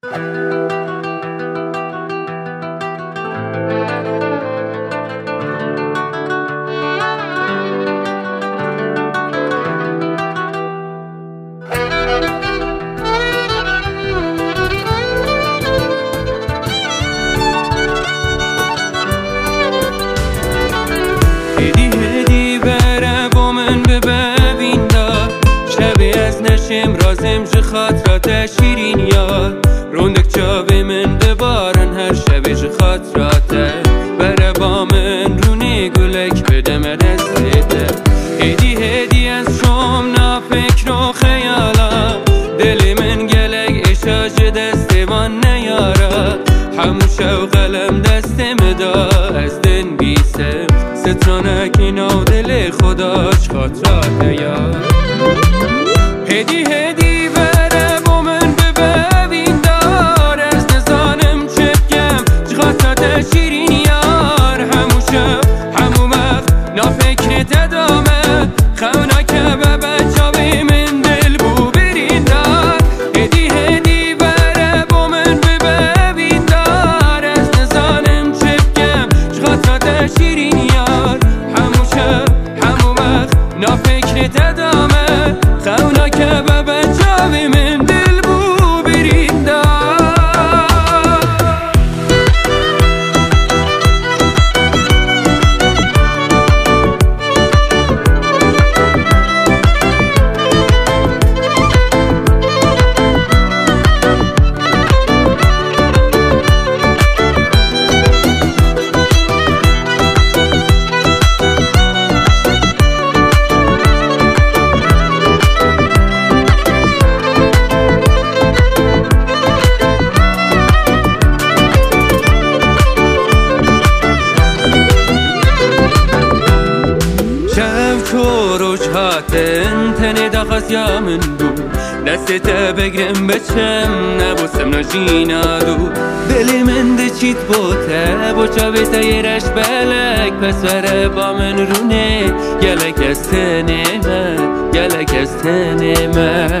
هدی بره با من ببین دار شبی از نشم رازم ج خاطرات شیرین یاد روندک چاوی من ببارن هر شبی ج خاطراته بره با من رونی گلک بده مرسیده هدی از شام نا فکر و خیالا دلی من گلک اشاج دستوان نیارا همو شو قلم دستم دا از دن بیسه سترانکی نو دل خداش خاطرات یار هدی بره با من ببین دار از نزانم چه بگم چه خاطرات شیرین یار همو شب همو وقت نافکرت ادامه خونا که بچاوی من دل بو برین دار هدی بره با من ببین دار از نزانم چه بگم چه خاطرات شیرین یار همو شب همو وقت نافکرت ادامه خونا که بچاوی من دل بو برین دار تنی داخت یا من دو دستت بگرم بچم نبوسم نجینا دو دلی من دچیت بوته بچا بیسایرش بلک پس وره با من رونه گلک از تنمه گلک از تنمه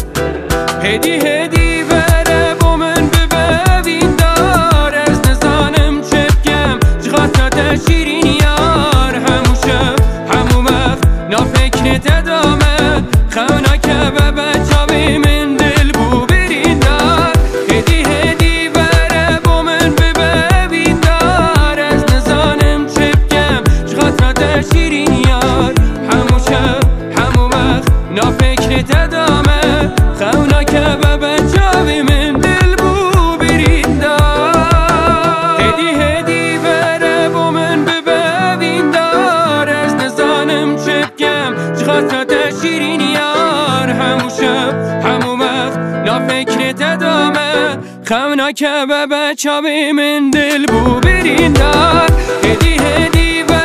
هدی بره با من ببین دار از نزانم چه بگم چه خاطرات شیرین یار همو شب همو وقت نافکرت ادامه خونا که بچاوی من دل بو برین دار هدی بره با من ببین دار از نزانم چه بگم چه خاطرات شیرین یار همو شب همو وقت نافکرت ادامه خونا که بچاوی من دل بو برین دار هدی بره با من ببین دار از نزانم چه بگم چه خاطرات شیرین یار همو شب همو وقت نافکرت ادامه خونا که بچاوی من دل بو برین دار هدی